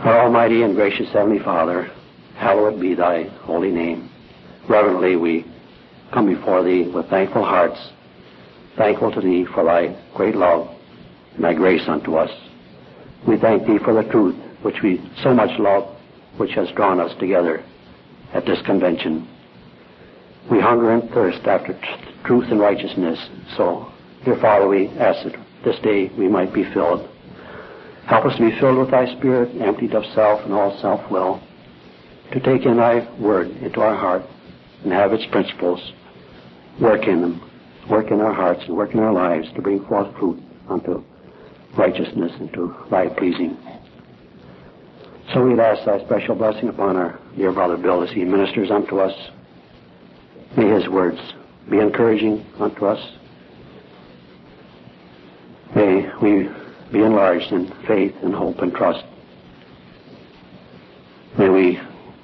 Our almighty and gracious Heavenly Father, hallowed be thy holy name. Reverently we come before thee with thankful hearts, thankful to thee for thy great love and thy grace unto us. We thank thee for the truth which we so much love, which has drawn us together at this convention. We hunger and thirst after truth and righteousness. So, dear Father, we ask that this day we might be filled. Help us to be filled with thy Spirit, emptied of self and all self-will, to take in thy word into our heart and have its principles work in them, work in our hearts and work in our lives to bring forth fruit unto righteousness and to thy pleasing. So we'd ask thy special blessing upon our dear brother Bill as he ministers unto us. May his words be encouraging unto us. May we be enlarged in faith and hope and trust. May we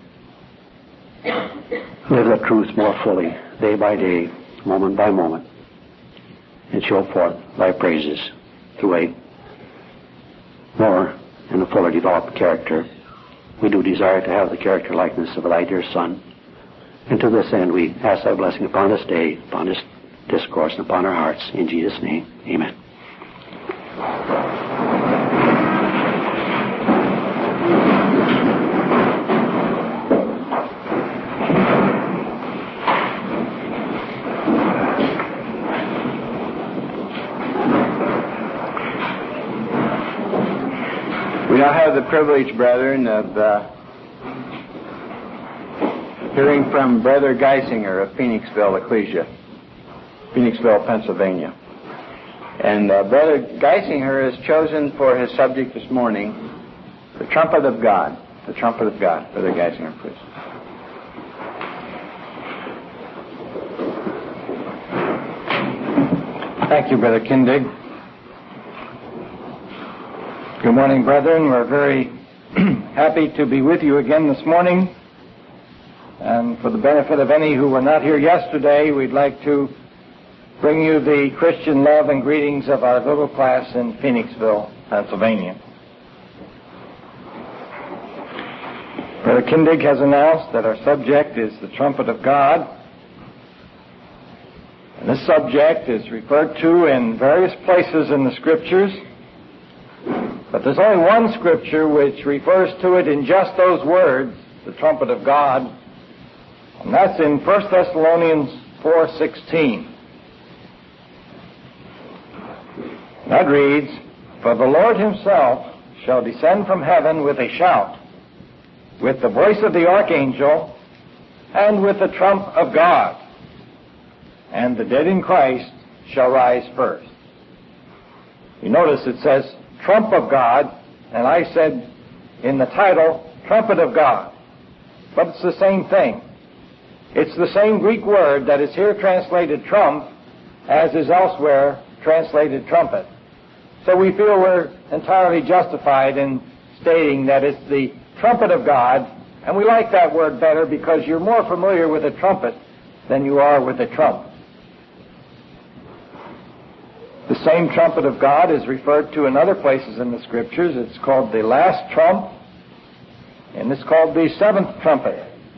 live the truth more fully, day by day, moment by moment, and show forth thy praises through a more and a fuller developed character. We do desire to have the character likeness of thy dear Son. And to this end we ask thy blessing upon this day, upon this discourse, and upon our hearts. In Jesus' name, amen. We now have the privilege, brethren, of hearing from Brother Geisinger of Phoenixville Ecclesia, Phoenixville, Pennsylvania. And Brother Geisinger has chosen for his subject this morning the trumpet of God. The trumpet of God. Brother Geisinger, please. Thank you, Brother Kindig. Good morning, brethren. We're very happy to be with you again this morning. And for the benefit of any who were not here yesterday, we'd like to bring you the Christian love and greetings of our little class in Phoenixville, Pennsylvania. Brother Kindig has announced that our subject is the trumpet of God. And this subject is referred to in various places in the Scriptures. But there's only one Scripture which refers to it in just those words, the trumpet of God. And that's in 1 Thessalonians 4:16. That reads, "For the Lord himself shall descend from heaven with a shout, with the voice of the archangel, and with the trump of God. And the dead in Christ shall rise first." You notice it says, trump of God, and I said in the title, trumpet of God. But it's the same thing. It's the same Greek word that is here translated trump as is elsewhere translated trumpet. So we feel we're entirely justified in stating that it's the trumpet of God, and we like that word better because you're more familiar with a trumpet than you are with a trump. The same trumpet of God is referred to in other places in the Scriptures. It's called the last trump, and it's called the seventh trumpet.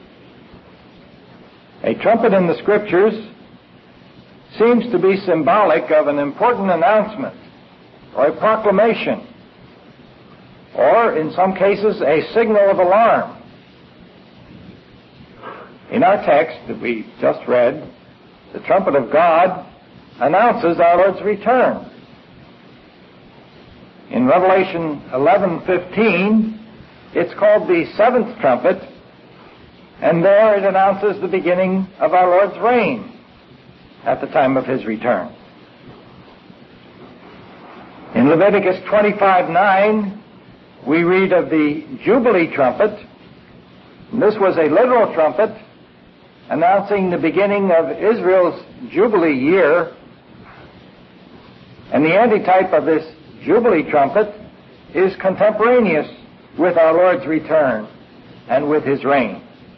A trumpet in the Scriptures seems to be symbolic of an important announcement or a proclamation, or in some cases a signal of alarm. In our text that we just read, the trumpet of God announces our Lord's return. In Revelation 11:15, it's called the seventh trumpet, and there it announces the beginning of our Lord's reign at the time of his return. In Leviticus 25:9, we read of the Jubilee trumpet. And this was a literal trumpet announcing the beginning of Israel's Jubilee year. And the antitype of this Jubilee trumpet is contemporaneous with our Lord's return and with his reign.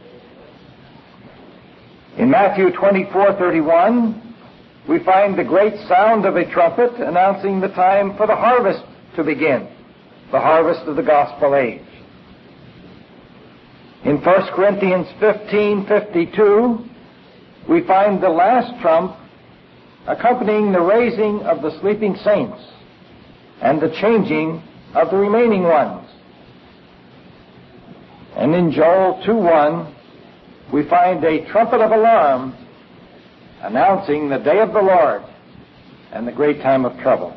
In Matthew 24:31, we find the great sound of a trumpet announcing the time for the harvest to begin, the harvest of the gospel age. In 1 Corinthians 15:52, we find the last trump accompanying the raising of the sleeping saints and the changing of the remaining ones. And in Joel 2:1, we find a trumpet of alarm announcing the day of the Lord and the great time of trouble.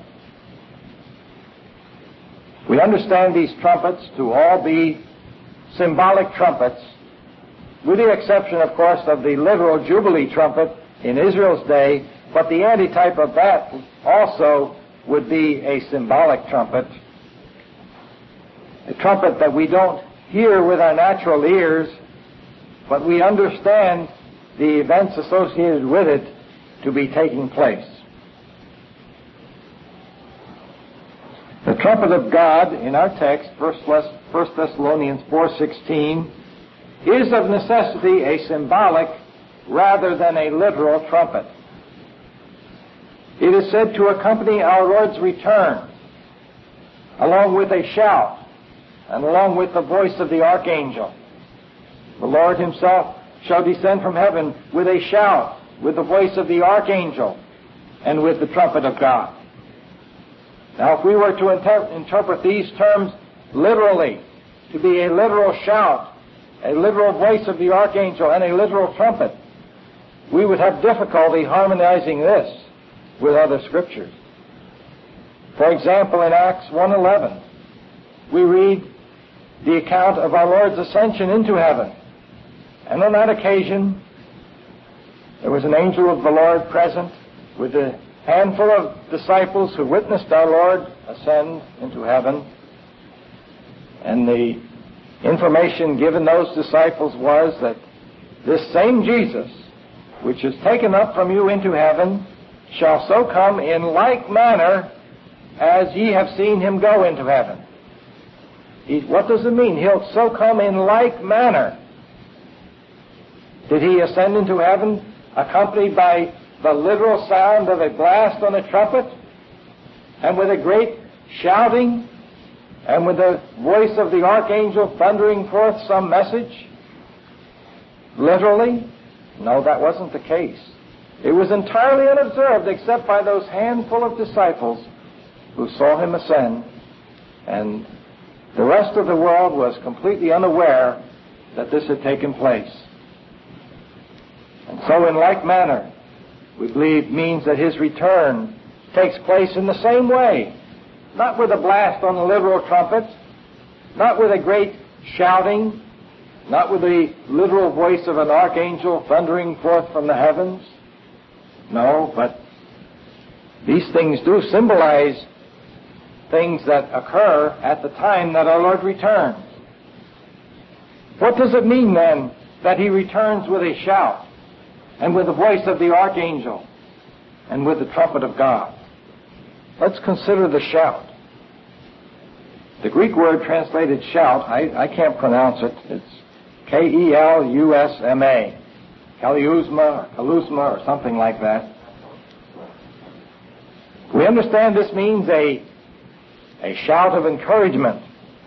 We understand these trumpets to all be symbolic trumpets, with the exception, of course, of the literal Jubilee trumpet in Israel's day, but the antitype of that also would be a symbolic trumpet, a trumpet that we don't hear with our natural ears, but we understand the events associated with it to be taking place. The trumpet of God in our text, 1 Thessalonians 4:16, is of necessity a symbolic rather than a literal trumpet. It is said to accompany our Lord's return, along with a shout and along with the voice of the archangel. The Lord himself shall descend from heaven with a shout, with the voice of the archangel, and with the trumpet of God. Now, if we were to interpret these terms literally, to be a literal shout, a literal voice of the archangel, and a literal trumpet, we would have difficulty harmonizing this with other scriptures. For example, in Acts 1:11, we read the account of our Lord's ascension into heaven. And on that occasion, there was an angel of the Lord present with a handful of disciples who witnessed our Lord ascend into heaven. And the information given those disciples was that this same Jesus, which is taken up from you into heaven, shall so come in like manner as ye have seen him go into heaven. What does it mean? He'll so come in like manner. Did he ascend into heaven accompanied by the literal sound of a blast on a trumpet, and with a great shouting, and with the voice of the archangel thundering forth some message? Literally? No, that wasn't the case. It was entirely unobserved except by those handful of disciples who saw him ascend, and the rest of the world was completely unaware that this had taken place. And so in like manner, we believe means that his return takes place in the same way, not with a blast on the literal trumpet, not with a great shouting, not with the literal voice of an archangel thundering forth from the heavens. No, but these things do symbolize things that occur at the time that our Lord returns. What does it mean then that he returns with a shout and with the voice of the archangel and with the trumpet of God? Let's consider the shout. The Greek word translated shout, I can't pronounce it. It's K-E-L-U-S-M-A. Kaliusma or Kalusma or something like that. We understand this means a shout of encouragement.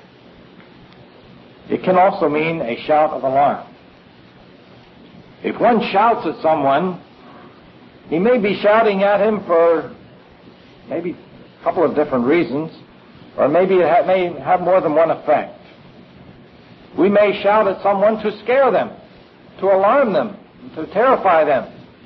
It can also mean a shout of alarm. If one shouts at someone, he may be shouting at him for maybe a couple of different reasons, or maybe it may have more than one effect. We may shout at someone to scare them, to alarm them, to terrify them.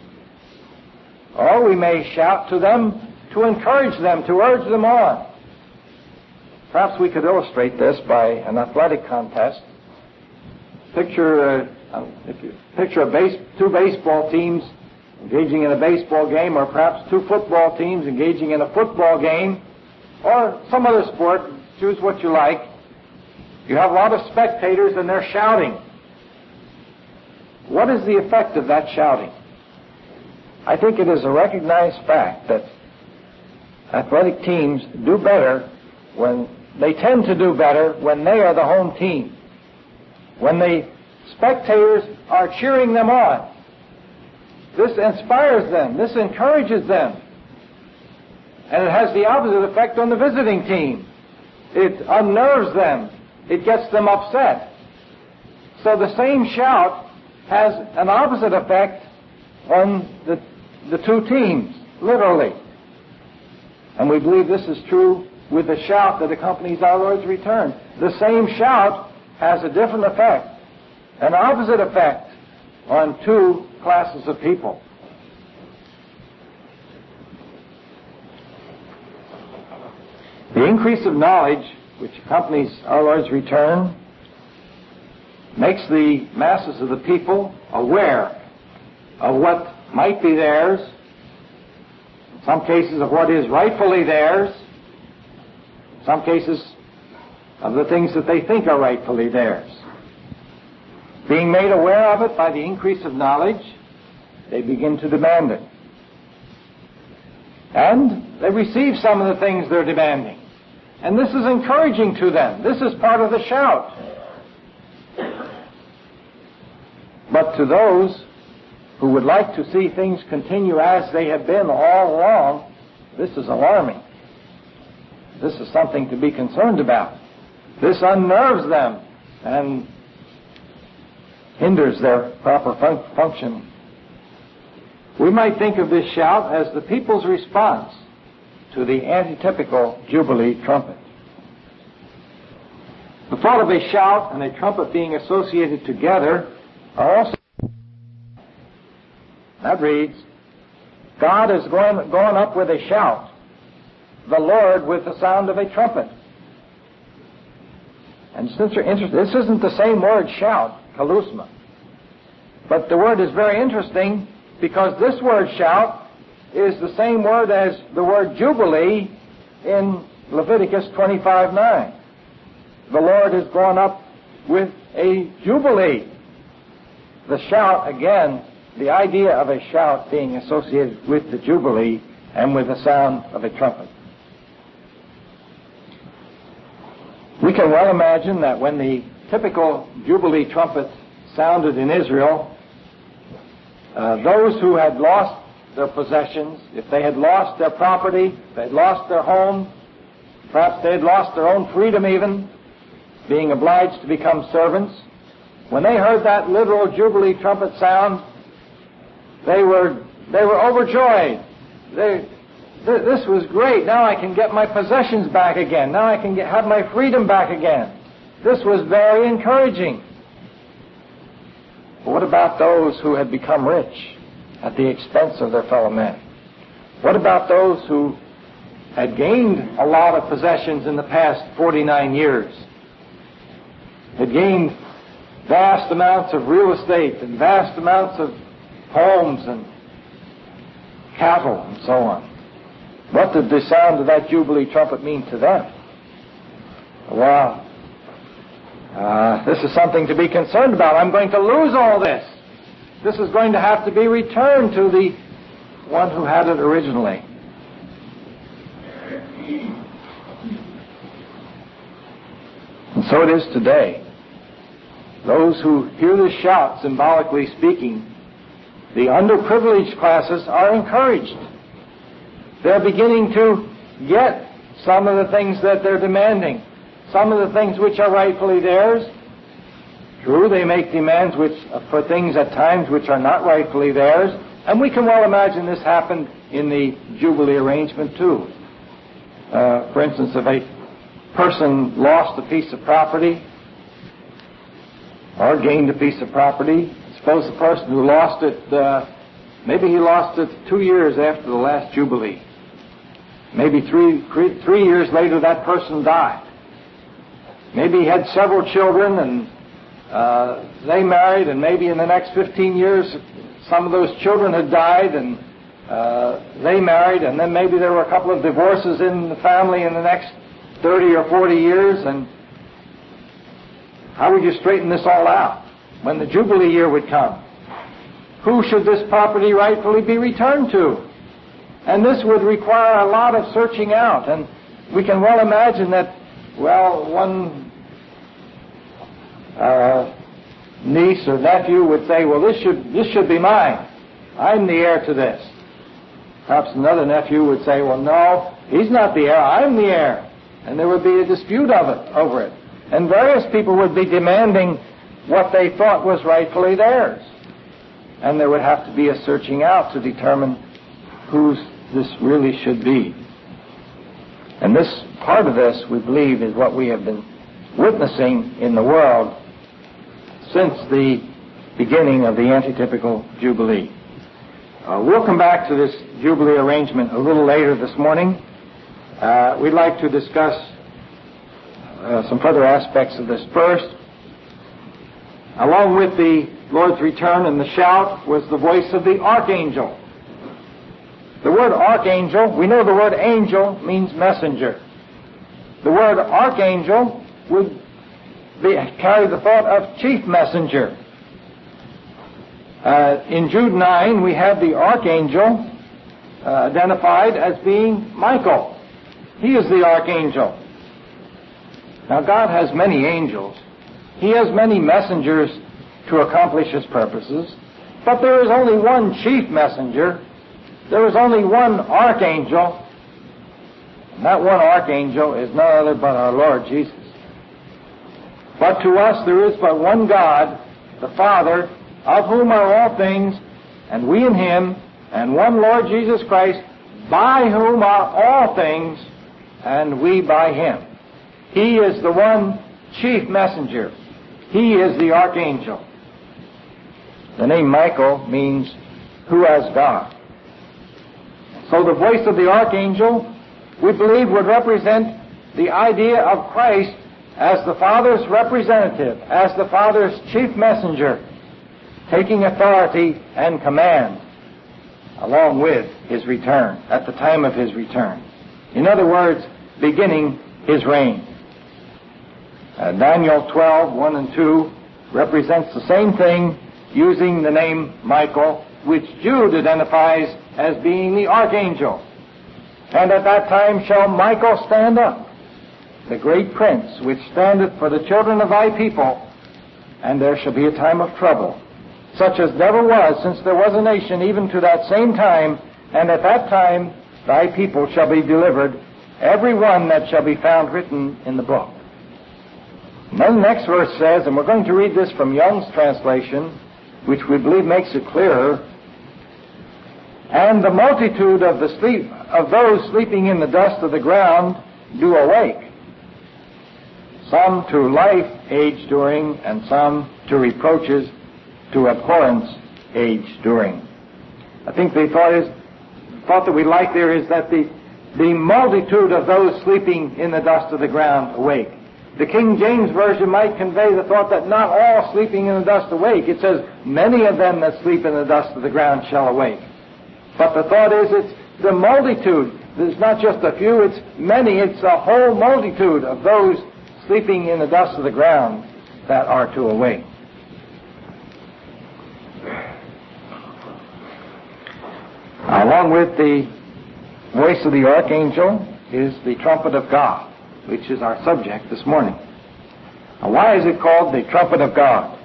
Or we may shout to them to encourage them, to urge them on. Perhaps we could illustrate this by an athletic contest. Picture two baseball teams engaging in a baseball game, or perhaps two football teams engaging in a football game, or some other sport. Choose what you like. You have a lot of spectators and they're shouting. What is the effect of that shouting? I think it is a recognized fact that athletic teams do better when they tend to do better when they are the home team. When the spectators are cheering them on. This inspires them. This encourages them. And it has the opposite effect on the visiting team. It unnerves them. It gets them upset. So the same shout has an opposite effect on the two teams, literally. And we believe this is true with the shout that accompanies our Lord's return. The same shout has a different effect, an opposite effect on two classes of people. The increase of knowledge which accompanies our Lord's return makes the masses of the people aware of what might be theirs, in some cases of what is rightfully theirs, in some cases of the things that they think are rightfully theirs. Being made aware of it by the increase of knowledge, they begin to demand it. And they receive some of the things they're demanding. And this is encouraging to them. This is part of the shout. But to those who would like to see things continue as they have been all along, this is alarming. This is something to be concerned about. This unnerves them and hinders their proper function. We might think of this shout as the people's response to the antitypical Jubilee trumpet. The thought of a shout and a trumpet being associated together are also... That reads, God is going up with a shout, the Lord with the sound of a trumpet. And since you're interested, this isn't the same word, shout, kalusma. But the word is very interesting because this word shout is the same word as the word jubilee in Leviticus 25:9. The Lord has gone up with a jubilee. The shout, again, the idea of a shout being associated with the jubilee and with the sound of a trumpet. We can well imagine that when the typical jubilee trumpet sounded in Israel, those who had lost their possessions, if they had lost their property, if they had lost their home, perhaps they had lost their own freedom even, being obliged to become servants, when they heard that literal jubilee trumpet sound, they were overjoyed. This was great. Now I can get my possessions back again. Now I can have my freedom back again. This was very encouraging. But what about those who had become rich at the expense of their fellow men? What about those who had gained a lot of possessions in the past 49 years? Had gained vast amounts of real estate and vast amounts of homes and cattle and so on. What did the sound of that jubilee trumpet mean to them? Well, this is something to be concerned about. I'm going to lose all this. This is going to have to be returned to the one who had it originally. And so it is today. Those who hear this shout, symbolically speaking, the underprivileged classes are encouraged. They're beginning to get some of the things that they're demanding, some of the things which are rightfully theirs. True, they make demands for things at times which are not rightfully theirs, and we can well imagine this happened in the Jubilee arrangement too. For instance, if a person lost a piece of property or gained a piece of property, suppose the person who lost it, maybe he lost it 2 years after the last Jubilee. Maybe three years later that person died. Maybe he had several children and they married, and maybe in the next 15 years some of those children had died and they married, and then maybe there were a couple of divorces in the family in the next 30 or 40 years, and how would you straighten this all out when the Jubilee year would come? Who should this property rightfully be returned to? And this would require a lot of searching out, and we can well imagine that, well, one niece or nephew would say, well, this should be mine. I'm the heir to this. Perhaps another nephew would say, well, no, he's not the heir, I'm the heir. And there would be a dispute over it. And various people would be demanding what they thought was rightfully theirs. And there would have to be a searching out to determine whose this really should be. And this part of this, we believe, is what we have been witnessing in the world since the beginning of the antitypical Jubilee. We'll come back to this Jubilee arrangement a little later this morning. We'd like to discuss some further aspects of this first. Along with the Lord's return and the shout was the voice of the archangel. The word archangel, we know the word angel means messenger. The word archangel would carry the thought of chief messenger. In Jude 9, we have the archangel identified as being Michael. He is the archangel. Now, God has many angels. He has many messengers to accomplish His purposes. But there is only one chief messenger. There is only one archangel. And that one archangel is none other but our Lord Jesus. But to us there is but one God, the Father, of whom are all things, and we in Him, and one Lord Jesus Christ, by whom are all things, and we by Him. He is the one chief messenger. He is the archangel. The name Michael means who has God. So the voice of the archangel, we believe, would represent the idea of Christ as the Father's representative, as the Father's chief messenger, taking authority and command along with His return, at the time of His return. In other words, beginning His reign. Daniel 12:1 and 2 represents the same thing, using the name Michael, which Jude identifies as being the archangel. And at that time shall Michael stand up, the great prince, which standeth for the children of thy people, and there shall be a time of trouble, such as never was since there was a nation, even to that same time, and at that time thy people shall be delivered, every one that shall be found written in the book. And then the next verse says, and we're going to read this from Young's translation, which we believe makes it clearer, and the multitude of those sleeping in the dust of the ground do awake, some to life age during, and some to reproaches, to abhorrence age during. I think the thought that we like there is that the multitude of those sleeping in the dust of the ground awake. The King James Version might convey the thought that not all sleeping in the dust awake. It says, many of them that sleep in the dust of the ground shall awake. But the thought is, it's the multitude. It's not just a few, it's many. It's a whole multitude of those sleeping in the dust of the ground that are to awake. Along with the voice of the archangel is the trumpet of God, which is our subject this morning. Now, why is it called the trumpet of God?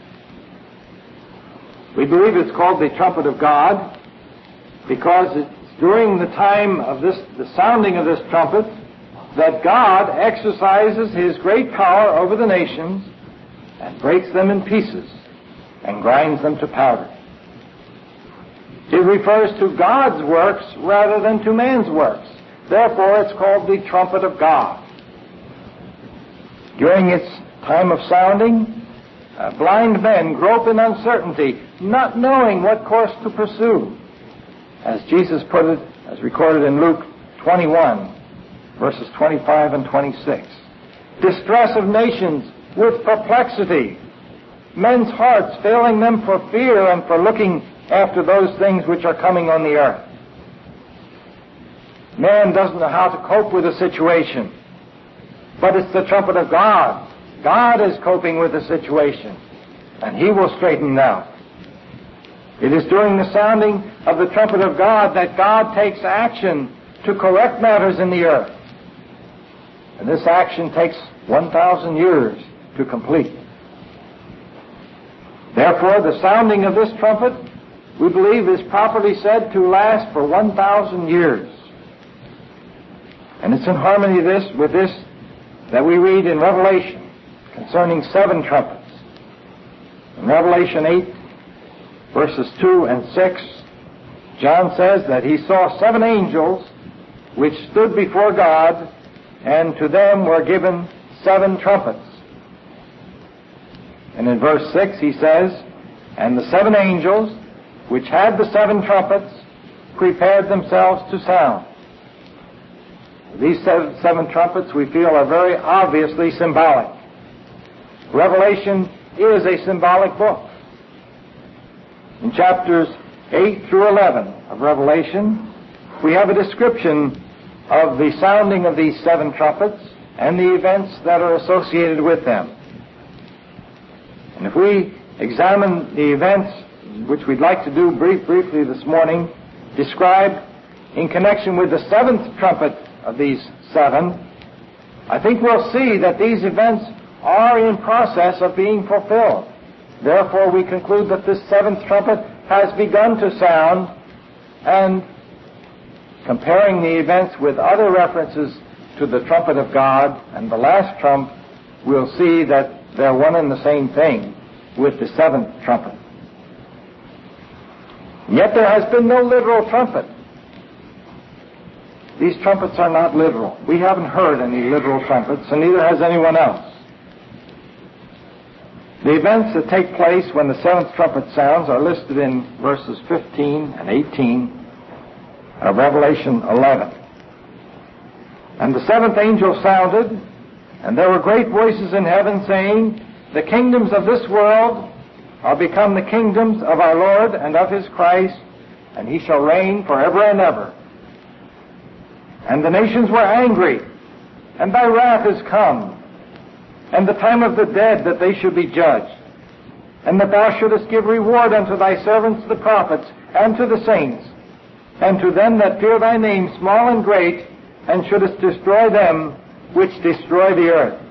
We believe it's called the trumpet of God because it's during the time of the sounding of this trumpet that God exercises His great power over the nations and breaks them in pieces and grinds them to powder. It refers to God's works rather than to man's works. Therefore, it's called the trumpet of God. During its time of sounding, blind men grope in uncertainty, not knowing what course to pursue. As Jesus put it, as recorded in Luke 21, verses 25 and 26. Distress of nations with perplexity, men's hearts failing them for fear and for looking after those things which are coming on the earth. Man doesn't know how to cope with a situation, but it's the trumpet of God. God is coping with the situation, and He will straighten it out. It is during the sounding of the trumpet of God that God takes action to correct matters in the earth. And this action takes 1,000 years to complete. Therefore, the sounding of this trumpet, we believe, is properly said to last for 1,000 years. And it's in harmony with this that we read in Revelation concerning 7 trumpets. In Revelation 8, verses 2 and 6, John says that he saw 7 angels which stood before God, and to them were given 7 trumpets. And in verse 6 he says, "And the 7 angels which had the 7 trumpets prepared themselves to sound." These 7 trumpets, we feel, are very obviously symbolic. Revelation is a symbolic book. In chapters 8 through 11 of Revelation, we have a description of the sounding of these 7 trumpets and the events that are associated with them. And if we examine the events, which we'd like to do briefly this morning, described in connection with the 7th trumpet of these 7, I think we'll see that these events are in process of being fulfilled. Therefore, we conclude that this 7th trumpet has begun to sound, and comparing the events with other references to the trumpet of God and the last trump, we'll see that they're one and the same thing with the 7th trumpet. Yet there has been no literal trumpet. These trumpets are not literal. We haven't heard any literal trumpets, and neither has anyone else. The events that take place when the 7th trumpet sounds are listed in verses 15 and 18 of Revelation 11. "And the 7th angel sounded, and there were great voices in heaven saying, The kingdoms of this world are become the kingdoms of our Lord and of his Christ, and he shall reign forever and ever. And the nations were angry, and thy wrath is come, and the time of the dead that they should be judged, and that thou shouldest give reward unto thy servants the prophets, and to the saints, and to them that fear thy name, small and great, and shouldest destroy them which destroy the earth."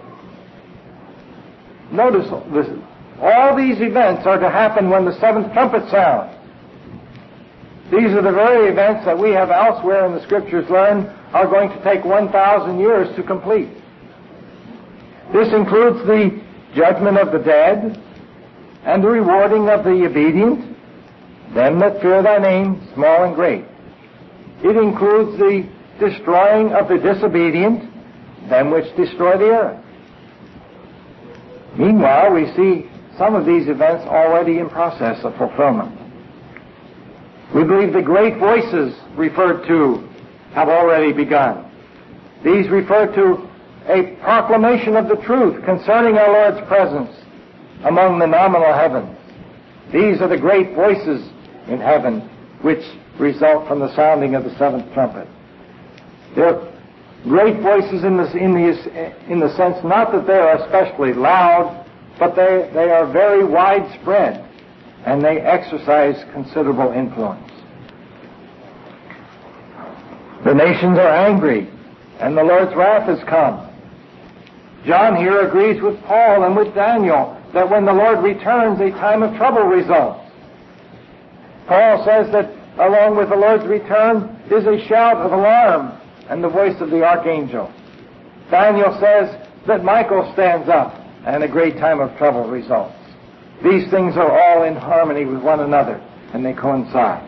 Notice this. All these events are to happen when the 7th trumpet sounds. These are the very events that we have elsewhere in the Scriptures learned are going to take 1,000 years to complete. This includes the judgment of the dead and the rewarding of the obedient, them that fear thy name, small and great. It includes the destroying of the disobedient, them which destroy the earth. Meanwhile, we see some of these events already in process of fulfillment. We believe the great voices referred to have already begun. These refer to a proclamation of the truth concerning our Lord's presence among the nominal heavens. These are the great voices in heaven which result from the sounding of the 7th trumpet. They're great voices in the sense not that they are especially loud, but they are very widespread, and they exercise considerable influence. The nations are angry, and the Lord's wrath has come. John here agrees with Paul and with Daniel that when the Lord returns, a time of trouble results. Paul says that along with the Lord's return is a shout of alarm and the voice of the archangel. Daniel says that Michael stands up and a great time of trouble results. These things are all in harmony with one another, and they coincide.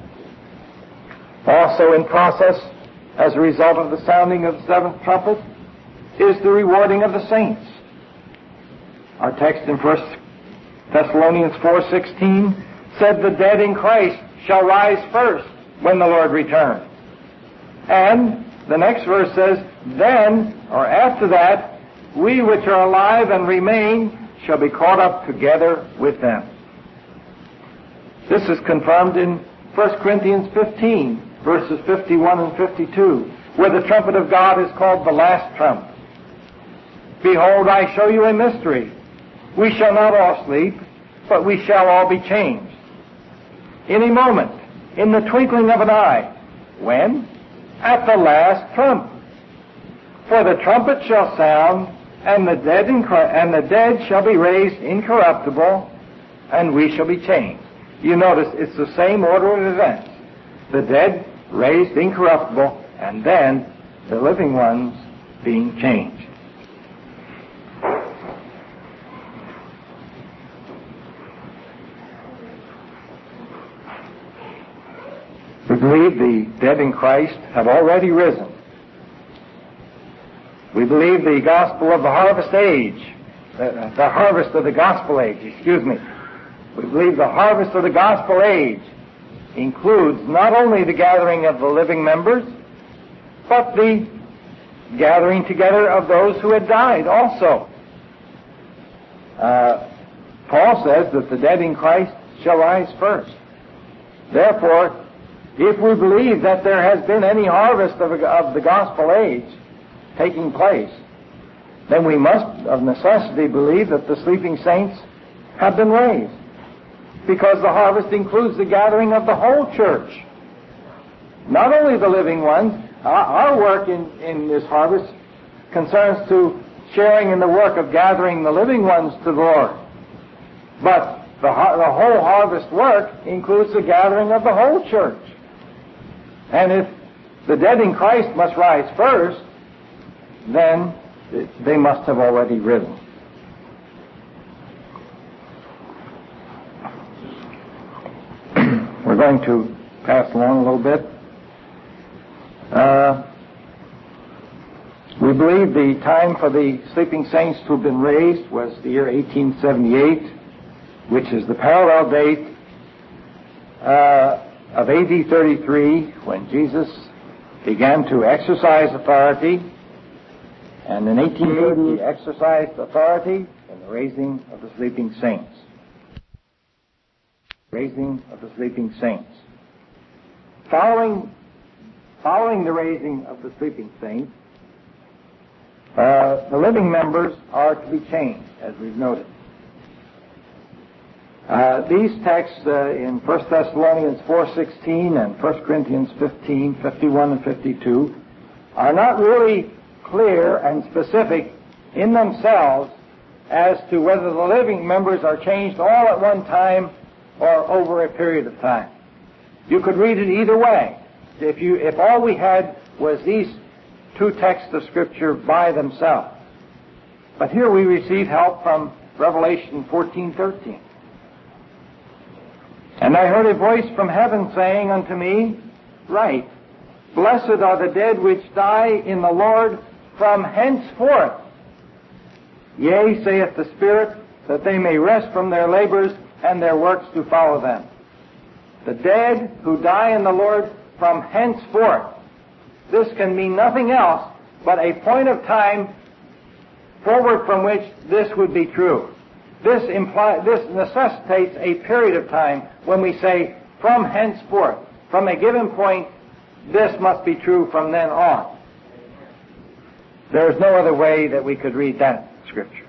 Also in process, as a result of the sounding of the 7th trumpet, is the rewarding of the saints. Our text in 1 Thessalonians 4:16 said, "The dead in Christ shall rise first when the Lord returns." And the next verse says, "Then," or after that, "we which are alive and remain shall be caught up together with them." This is confirmed in 1 Corinthians 15, verses 51 and 52, where the trumpet of God is called the last trump. "Behold, I show you a mystery. We shall not all sleep, but we shall all be changed. In a moment, in the twinkling of an eye." When? At the last trump. "For the trumpet shall sound, and the dead shall be raised incorruptible, and we shall be changed." You notice it's the same order of events. The dead raised incorruptible, and then the living ones being changed. We believe the dead in Christ have already risen. We believe the gospel of the harvest age, the harvest of the gospel age, We believe the harvest of the gospel age includes not only the gathering of the living members, but the gathering together of those who had died also. Paul says that the dead in Christ shall rise first. Therefore, if we believe that there has been any harvest of the gospel age taking place, then we must of necessity believe that the sleeping saints have been raised, because the harvest includes the gathering of the whole church, not only the living ones. Our work in this harvest concerns to sharing in the work of gathering the living ones to the Lord, but the whole harvest work includes the gathering of the whole church. And if the dead in Christ must rise first, then they must have already risen. We're going to pass along a little bit. We believe the time for the sleeping saints to have been raised was the year 1878, which is the parallel date of AD 33, when Jesus began to exercise authority. And in 1880, he exercised authority in the raising of the sleeping saints. Raising of the sleeping saints. Following the raising of the sleeping saints, the living members are to be changed, as we've noted. These texts in 1 Thessalonians 4:16 and 1 Corinthians 15, 51 and 52 are not really clear and specific in themselves as to whether the living members are changed all at one time or over a period of time. You could read it either way. If all we had was these two texts of Scripture by themselves. But here we receive help from Revelation 14:13. And I heard a voice from heaven saying unto me, Write, Blessed are the dead which die in the Lord from henceforth. Yea, saith the Spirit, that they may rest from their labors and their works to follow them. The dead who die in the Lord from henceforth. This can mean nothing else but a point of time forward from which this would be true. This necessitates a period of time when we say from henceforth. From a given point, this must be true from then on. There is no other way that we could read that Scripture.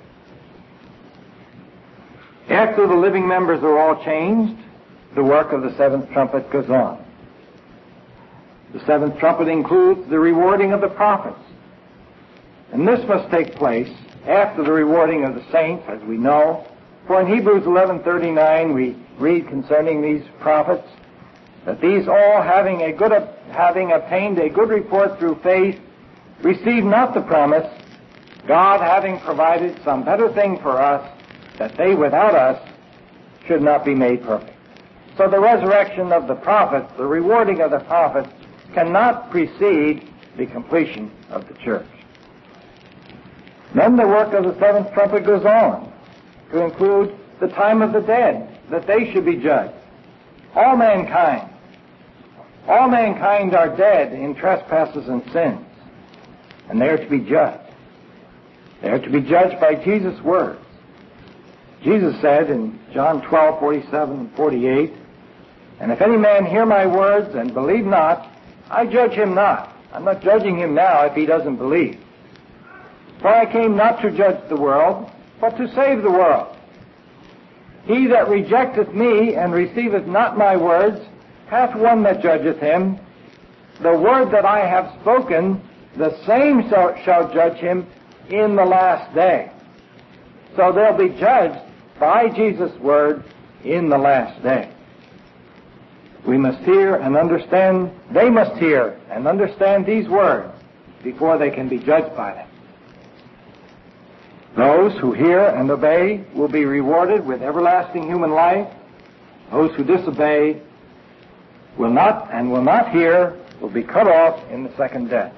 After the living members are all changed, the work of the seventh trumpet goes on. The seventh trumpet includes the rewarding of the prophets. And this must take place after the rewarding of the saints, as we know. For in Hebrews 11:39 we read concerning these prophets that these all, having obtained a good report through faith, received not the promise, God having provided some better thing for us, that they without us should not be made perfect. So the resurrection of the prophets, the rewarding of the prophets, cannot precede the completion of the church. Then the work of the seventh trumpet goes on to include the time of the dead, that they should be judged. All mankind are dead in trespasses and sins, and they are to be judged. They are to be judged by Jesus' words. Jesus said in John 12:47 and 48, And if any man hear my words and believe not, I judge him not. I'm not judging him now if he doesn't believe. For I came not to judge the world, but to save the world. He that rejecteth me and receiveth not my words hath one that judgeth him. The word that I have spoken, the same shall judge him in the last day. So they'll be judged by Jesus' word in the last day. We must hear and understand, they must hear and understand these words before they can be judged by them. Those who hear and obey will be rewarded with everlasting human life. Those who disobey will not hear, will be cut off in the second death.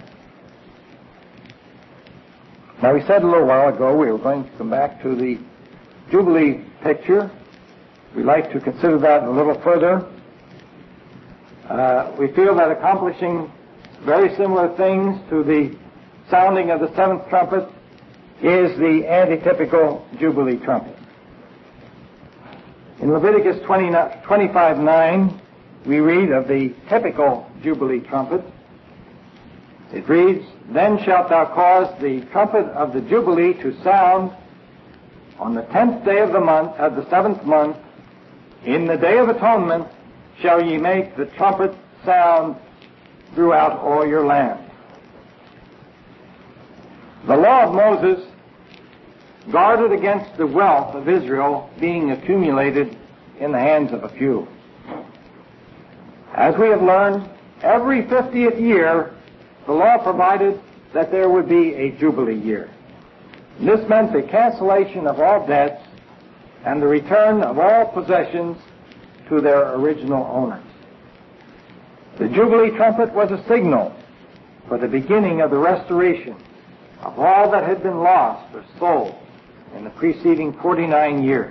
Now, we said a little while ago we were going to come back to the Jubilee picture. We'd like to consider that a little further. We feel that accomplishing very similar things to the sounding of the seventh trumpet is the antitypical Jubilee trumpet. In Leviticus 25:9, we read of the typical Jubilee trumpet. It reads, "Then shalt thou cause the trumpet of the Jubilee to sound on the 10th day of the month, of the 7th month. In the day of atonement shall ye make the trumpet sound throughout all your land." The law of Moses guarded against the wealth of Israel being accumulated in the hands of a few. As we have learned, every 50th year, the law provided that there would be a Jubilee year. And this meant the cancellation of all debts and the return of all possessions to their original owners. The Jubilee trumpet was a signal for the beginning of the restoration of all that had been lost or sold in the preceding 49 years.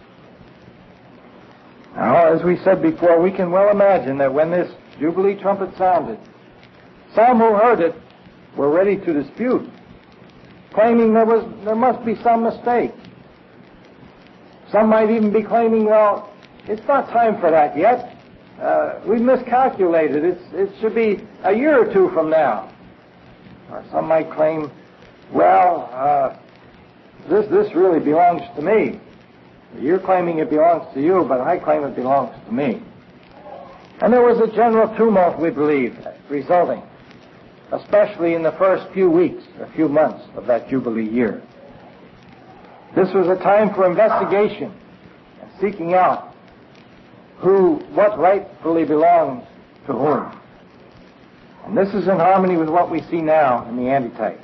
Now, as we said before, we can well imagine that when this Jubilee trumpet sounded, some who heard it were ready to dispute, claiming there must be some mistake. Some might even be claiming, well, it's not time for that yet. We miscalculated. It should be a year or two from now. Or some might claim, well, this really belongs to me. You're claiming it belongs to you, but I claim it belongs to me. And there was a general tumult, we believe, resulting, especially in the first few weeks or few months of that Jubilee year. This was a time for investigation and seeking out what rightfully belongs to whom. And this is in harmony with what we see now in the antitype.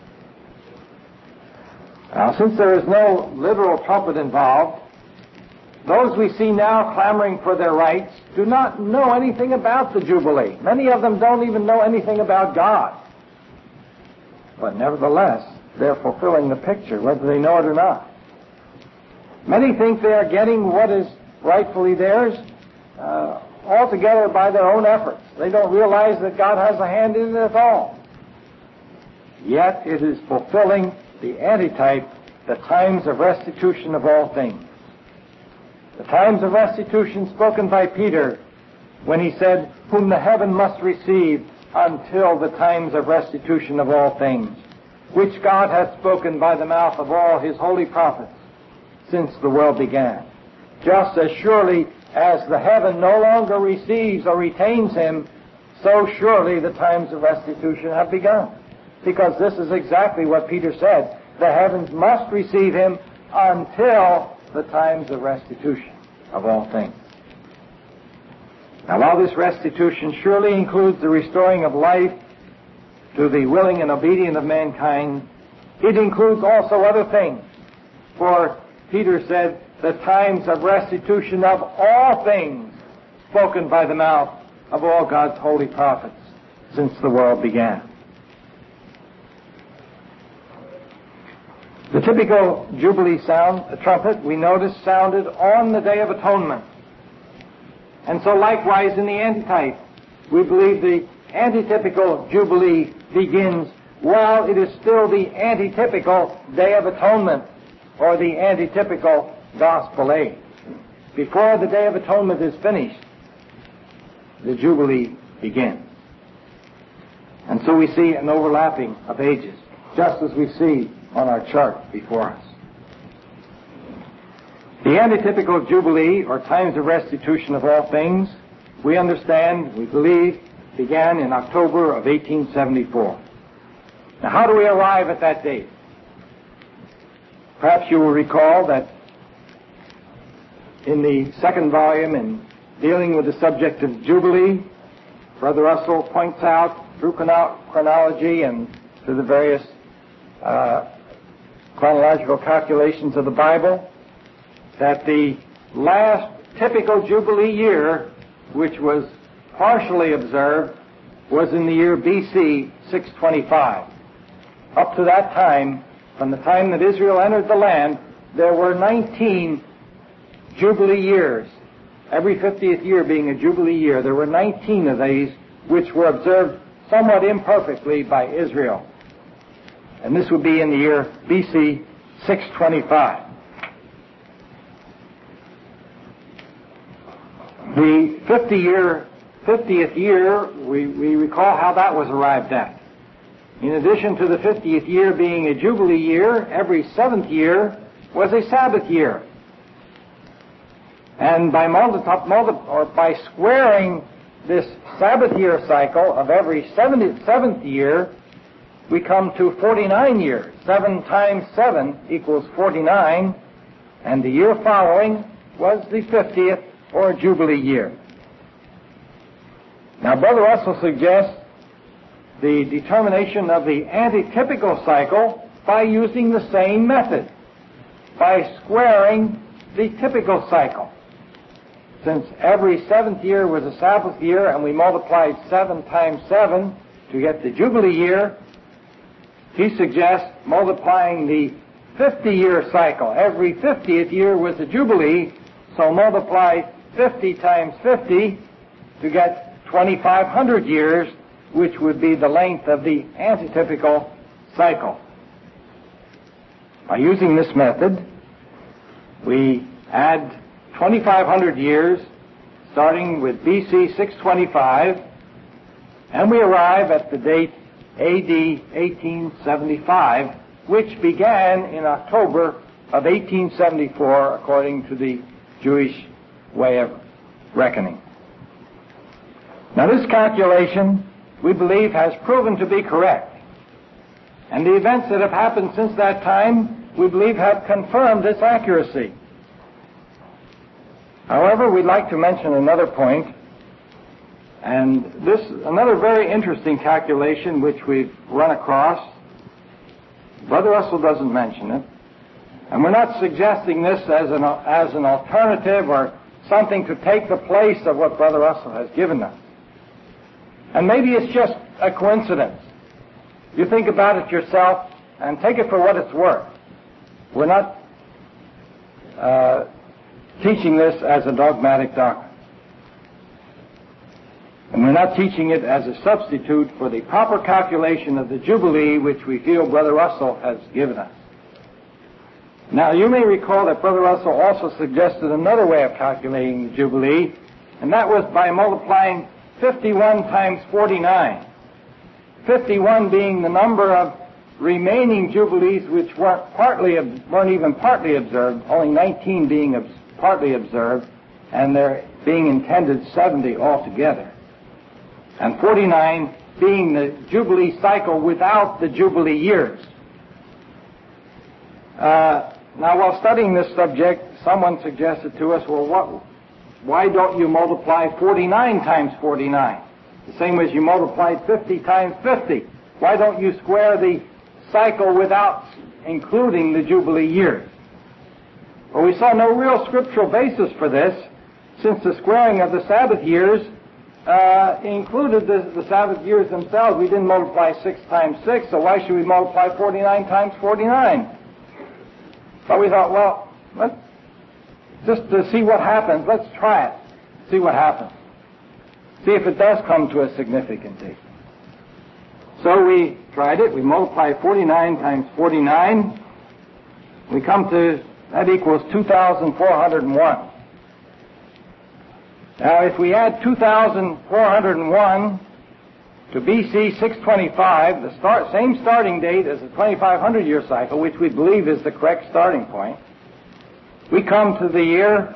Now, since there is no literal trumpet involved, those we see now clamoring for their rights do not know anything about the Jubilee. Many of them don't even know anything about God. But nevertheless, they're fulfilling the picture, whether they know it or not. Many think they are getting what is rightfully theirs altogether by their own efforts. They don't realize that God has a hand in it at all. Yet it is fulfilling the antitype, the times of restitution of all things. The times of restitution spoken by Peter when he said, "Whom the heaven must receive until the times of restitution of all things, which God hath spoken by the mouth of all his holy prophets since the world began. Just as surely as the heaven no longer receives or retains him, so surely the times of restitution have begun." Because this is exactly what Peter said. The heavens must receive him until the times of restitution of all things. Now, while this restitution surely includes the restoring of life to the willing and obedient of mankind, it includes also other things. For Peter said, the times of restitution of all things spoken by the mouth of all God's holy prophets since the world began. The typical Jubilee sound, the trumpet, we notice sounded on the Day of Atonement. And so likewise in the antitype, we believe the antitypical Jubilee begins while it is still the antitypical Day of Atonement, or the antitypical Gospel Age. Before the Day of Atonement is finished, the Jubilee begins. And so we see an overlapping of ages, just as we see on our chart before us. The antitypical Jubilee, or times of restitution of all things, we understand, we believe, began in October of 1874. Now, how do we arrive at that date? Perhaps you will recall that in the second volume, in dealing with the subject of Jubilee, Brother Russell points out through chronology and through the various chronological calculations of the Bible that the last typical Jubilee year, which was partially observed was in the year BC 625. Up to that time, from the time that Israel entered the land, there were 19 Jubilee years, every 50th year being a Jubilee year. There were 19 of these which were observed somewhat imperfectly by Israel. And this would be in the year BC 625. The 50th year, we recall how that was arrived at. In addition to the 50th year being a Jubilee year, every 7th year was a Sabbath year. And by squaring this Sabbath year cycle of every 7th year, we come to 49 years. 7 times 7 equals 49, and the year following was the 50th or Jubilee year. Now, Brother Russell suggests the determination of the antitypical cycle by using the same method, by squaring the typical cycle. Since every 7th year was a Sabbath year and we multiplied 7 times 7 to get the Jubilee year, he suggests multiplying the 50-year cycle. Every 50th year was a Jubilee, so multiply 50 times 50 to get 2,500 years, which would be the length of the antitypical cycle. By using this method, we add 2,500 years, starting with BC 625, and we arrive at the date AD 1875, which began in October of 1874, according to the Jewish way of reckoning. Now, this calculation, we believe, has proven to be correct. And the events that have happened since that time, we believe, have confirmed its accuracy. However, we'd like to mention another point, and this, another very interesting calculation which we've run across. Brother Russell doesn't mention it, and we're not suggesting this as an alternative or something to take the place of what Brother Russell has given us. And maybe it's just a coincidence. You think about it yourself and take it for what it's worth. We're not teaching this as a dogmatic doctrine. And we're not teaching it as a substitute for the proper calculation of the Jubilee, which we feel Brother Russell has given us. Now, you may recall that Brother Russell also suggested another way of calculating the Jubilee, and that was by multiplying 51 times 49. 51 being the number of remaining Jubilees which weren't even partly observed, only 19 being partly observed, and there being intended 70 altogether. And 49 being the Jubilee cycle without the Jubilee years. Now, while studying this subject, someone suggested to us, well, why don't you multiply 49 times 49? The same as you multiplied 50 times 50. Why don't you square the cycle without including the Jubilee years? Well, we saw no real scriptural basis for this, since the squaring of the Sabbath years included the Sabbath years themselves. We didn't multiply 6 times 6, so why should we multiply 49 times 49? But we thought, well, just to see what happens, let's try it. See what happens. See if it does come to a significant date. So we tried it. We multiplied 49 times 49. We come to, that equals 2,401. Now, if we add 2,401 to BC 625, the same starting date as the 2,500-year cycle, which we believe is the correct starting point, we come to the year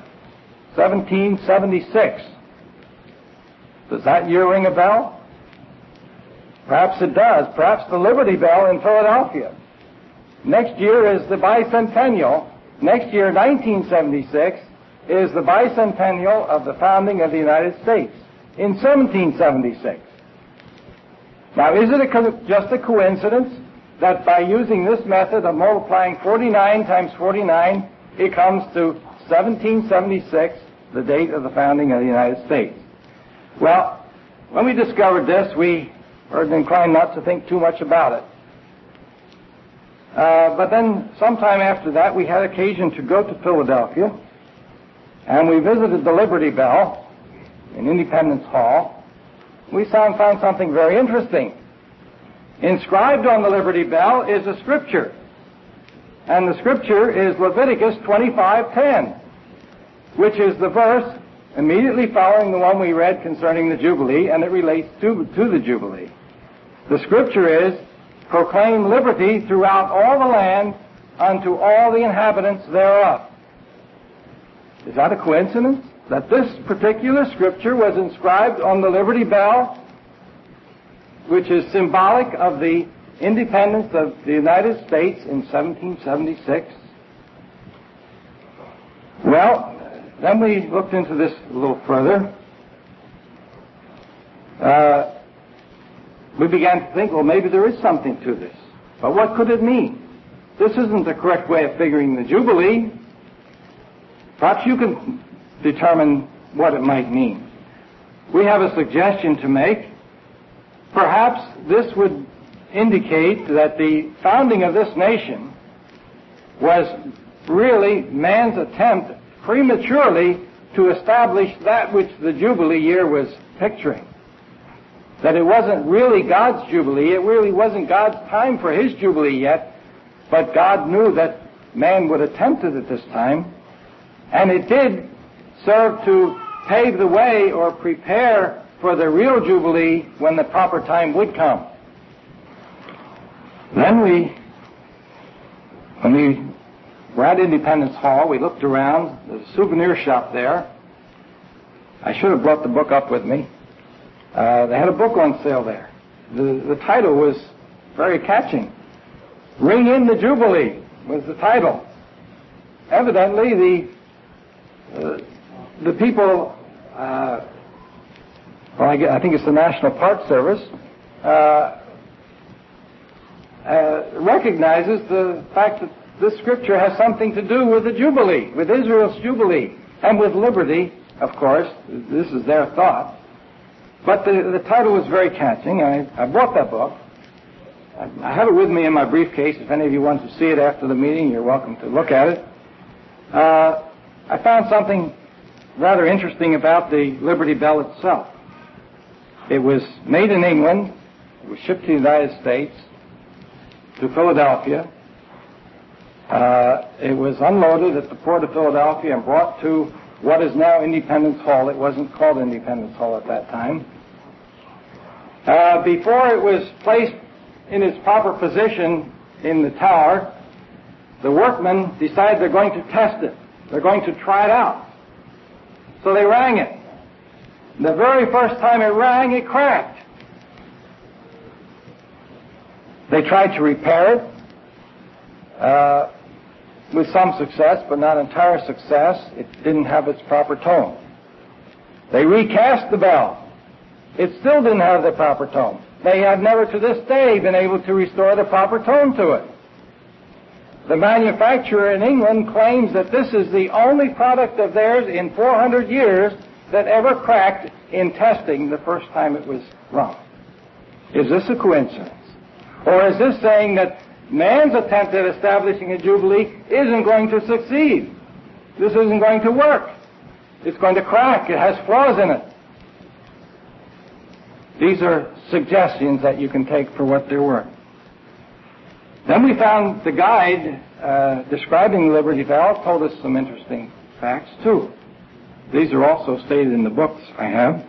1776. Does that year ring a bell? Perhaps it does. Perhaps the Liberty Bell in Philadelphia. Next year is the bicentennial. Next year, 1976, is the bicentennial of the founding of the United States in 1776. Now, is it just a coincidence that by using this method of multiplying 49 times 49, it comes to 1776, the date of the founding of the United States? Well, when we discovered this, we were inclined not to think too much about it. But then sometime after that, we had occasion to go to Philadelphia, and we visited the Liberty Bell in Independence Hall. We found something very interesting. Inscribed on the Liberty Bell is a scripture, and the scripture is Leviticus 25:10, which is the verse immediately following the one we read concerning the Jubilee, and it relates to the Jubilee. The scripture is, "Proclaim liberty throughout all the land unto all the inhabitants thereof." Is that a coincidence that this particular scripture was inscribed on the Liberty Bell, which is symbolic of the independence of the United States in 1776? Well, then we looked into this a little further. We began to think, well, maybe there is something to this. But what could it mean? This isn't the correct way of figuring the Jubilee. Perhaps you can determine what it might mean. We have a suggestion to make. Perhaps this would indicate that the founding of this nation was really man's attempt prematurely to establish that which the Jubilee year was picturing. That it wasn't really God's Jubilee, it really wasn't God's time for His Jubilee yet, but God knew that man would attempt it at this time, and it did serve to pave the way or prepare for the real Jubilee when the proper time would come. Then when we were at Independence Hall, we looked around. There's a souvenir shop there. I should have brought the book up with me. They had a book on sale there. The title was very catching. "Ring in the Jubilee" was the title. Evidently, the people, I think it's the National Park Service, recognizes the fact that this scripture has something to do with the Jubilee, with Israel's Jubilee, and with liberty, of course. This is their thought. But the title was very catching. I bought that book. I have it with me in my briefcase. If any of you want to see it after the meeting, you're welcome to look at it. I found something rather interesting about the Liberty Bell itself. It was made in England. It was shipped to the United States, to Philadelphia. It was unloaded at the port of Philadelphia and brought to what is now Independence Hall. It wasn't called Independence Hall at that time. Before it was placed in its proper position in the tower, the workmen decided they're going to test it. They're going to try it out. So they rang it. The very first time it rang, it cracked. They tried to repair it with some success, but not entire success. It didn't have its proper tone. They recast the bell. It still didn't have the proper tone. They have never to this day been able to restore the proper tone to it. The manufacturer in England claims that this is the only product of theirs in 400 years that ever cracked in testing the first time it was rung. Is this a coincidence? Or is this saying that man's attempt at establishing a Jubilee isn't going to succeed? This isn't going to work. It's going to crack. It has flaws in it. These are suggestions that you can take for what they're worth. Then we found the guide describing the Liberty Bell told us some interesting facts, too. These are also stated in the books I have.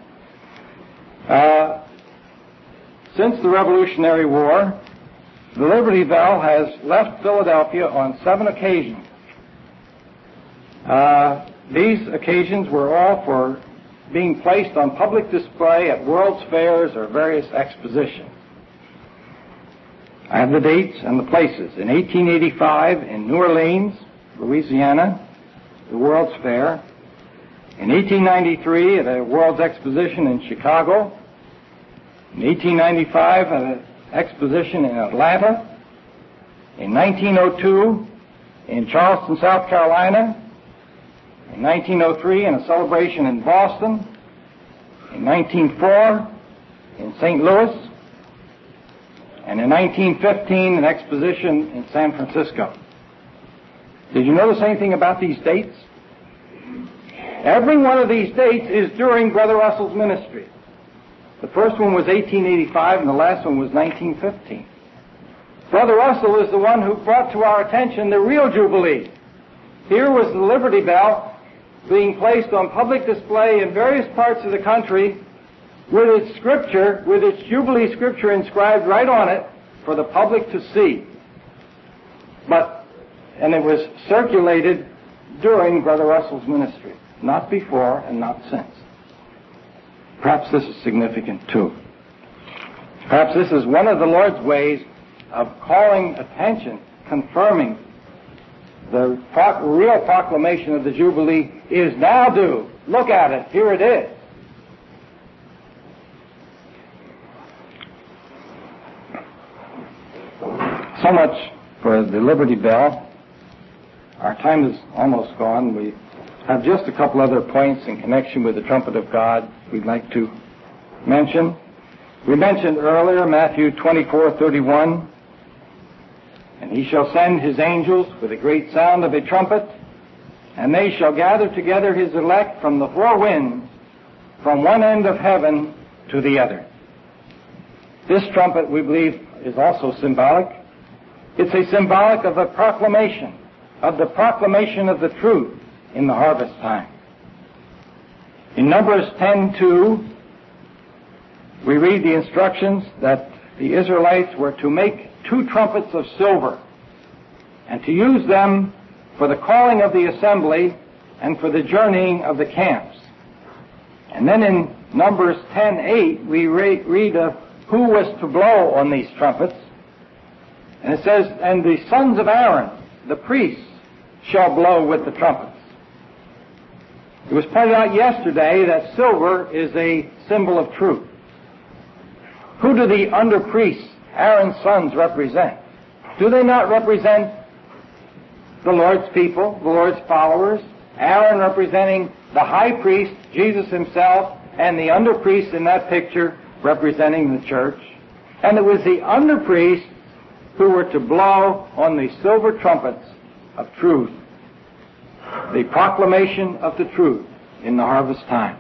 Since the Revolutionary War, the Liberty Bell has left Philadelphia on 7 occasions. These occasions were all for being placed on public display at World's Fairs or various expositions. I have the dates and the places. In 1885 in New Orleans, Louisiana, the World's Fair. In 1893 at a World's Exposition in Chicago. In 1895 at an exposition in Atlanta. In 1902 in Charleston, South Carolina. In 1903 in a celebration in Boston. In 1904 in St. Louis, and in 1915 an exposition in San Francisco. Did you notice anything about these dates? Every one of these dates is during Brother Russell's ministry. The first one was 1885 and the last one was 1915. Brother Russell is the one who brought to our attention the real Jubilee. Here was the Liberty Bell being placed on public display in various parts of the country with its scripture, with its Jubilee scripture inscribed right on it for the public to see. And it was circulated during Brother Russell's ministry, not before and not since. Perhaps this is significant too. Perhaps this is one of the Lord's ways of calling attention, confirming the real proclamation of the Jubilee is now due. Look at it. Here it is. So much for the Liberty Bell. Our time is almost gone. We have just a couple other points in connection with the trumpet of God we'd like to mention. We mentioned earlier Matthew 24:31. And he shall send his angels with a great sound of a trumpet, and they shall gather together his elect from the four winds, from one end of heaven to the other. This trumpet, we believe, is also symbolic. It's a symbolic of the proclamation of the truth in the harvest time. In Numbers 10:2, we read the instructions that the Israelites were to make 2 trumpets of silver and to use them for the calling of the assembly and for the journeying of the camps. And then in Numbers 10:8, we read of who was to blow on these trumpets. And it says, and the sons of Aaron, the priests, shall blow with the trumpets. It was pointed out yesterday that silver is a symbol of truth. Who do the under-priests, Aaron's sons, represent? Do they not represent the Lord's people, the Lord's followers? Aaron representing the high priest, Jesus himself, and the under-priests in that picture representing the church. And it was the under-priests who were to blow on the silver trumpets of truth, the proclamation of the truth in the harvest time.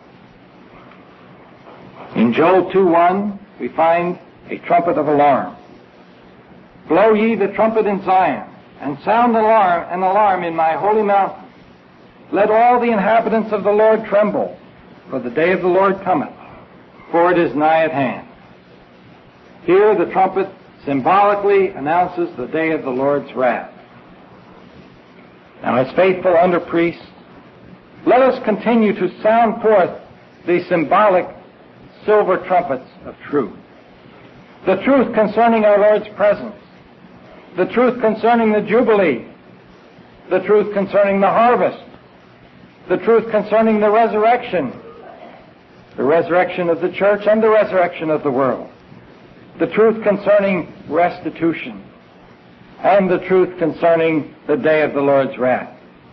In Joel 2:1, we find a trumpet of alarm. Blow ye the trumpet in Zion, and sound an alarm in my holy mountain. Let all the inhabitants of the Lord tremble, for the day of the Lord cometh, for it is nigh at hand. Here the trumpet symbolically announces the day of the Lord's wrath. Now, as faithful under priests, let us continue to sound forth the symbolic silver trumpets of truth. The truth concerning our Lord's presence, the truth concerning the Jubilee, the truth concerning the harvest, the truth concerning the resurrection of the church and the resurrection of the world, the truth concerning restitution, and the truth concerning the day of the Lord's wrath.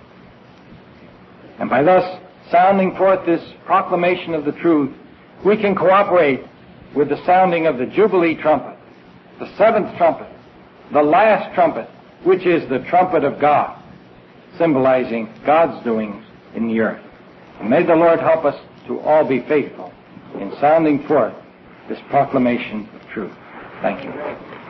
And by thus sounding forth this proclamation of the truth, we can cooperate with the sounding of the Jubilee trumpet, the 7th trumpet, the last trumpet, which is the trumpet of God, symbolizing God's doings in the earth. And may the Lord help us to all be faithful in sounding forth this proclamation of truth. Thank you.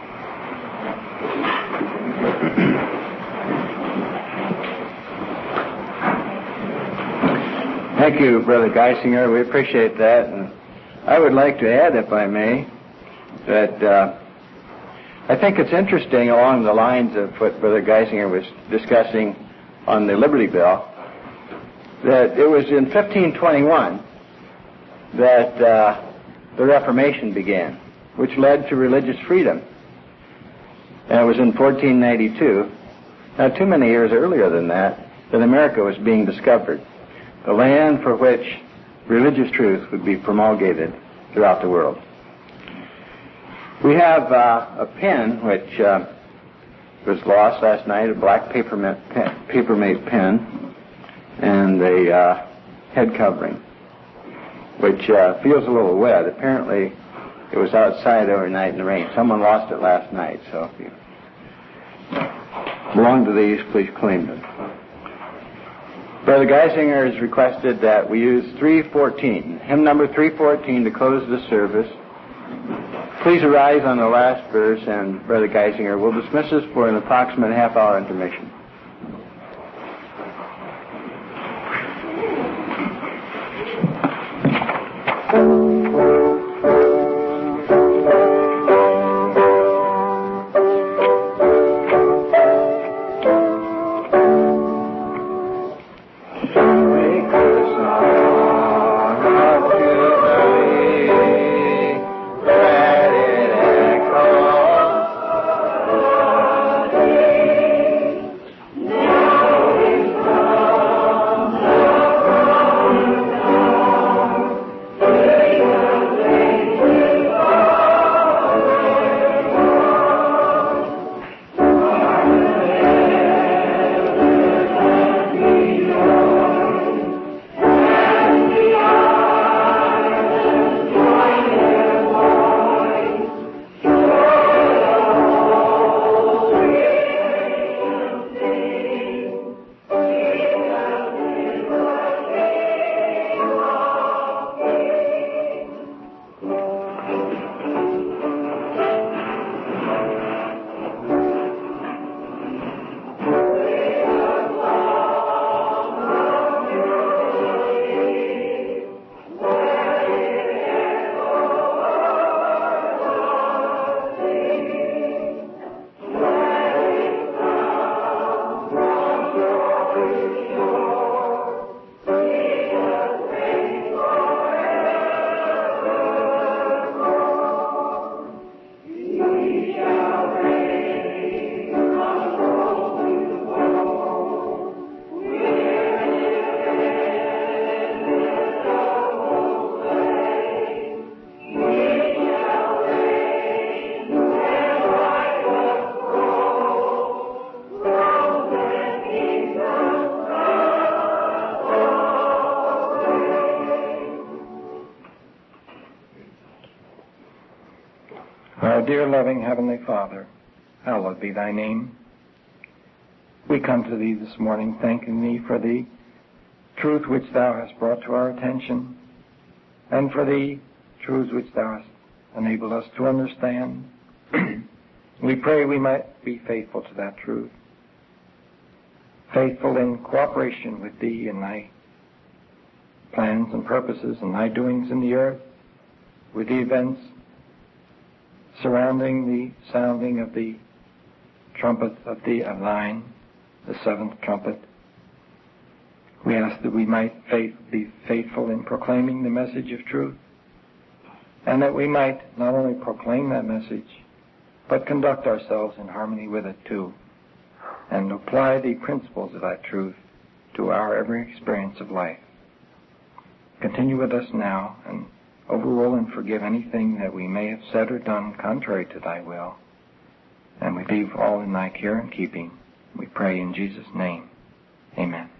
Thank you, Brother Geisinger. We appreciate that. And I would like to add, if I may, that I think it's interesting along the lines of what Brother Geisinger was discussing on the Liberty Bell, that it was in 1521 that the Reformation began, which led to religious freedom. And it was in 1492, not too many years earlier than that America was being discovered, the land for which religious truth would be promulgated throughout the world. We have a pen which was lost last night, a black Papermate pen, and a head covering, which feels a little wet. Apparently, It was outside overnight in the rain. Someone lost it last night, so if you belong to these, please claim them. Brother Geisinger has requested that we use 314, hymn number 314, to close the service. Please arise on the last verse, and Brother Geisinger will dismiss us for an approximate half-hour intermission. Our dear loving Heavenly Father, hallowed be thy name. We come to thee this morning thanking thee for the truth which thou hast brought to our attention, and for the truths which thou hast enabled us to understand. We pray we might be faithful to that truth, faithful in cooperation with thee in thy plans and purposes and thy doings in the earth, with the events surrounding the sounding of the trumpet of thine, the seventh trumpet. We ask that we might be faithful in proclaiming the message of truth, and that we might not only proclaim that message, but conduct ourselves in harmony with it too, and apply the principles of that truth to our every experience of life. Continue with us now, and overrule and forgive anything that we may have said or done contrary to thy will. And we leave all in thy care and keeping. We pray in Jesus' name. Amen.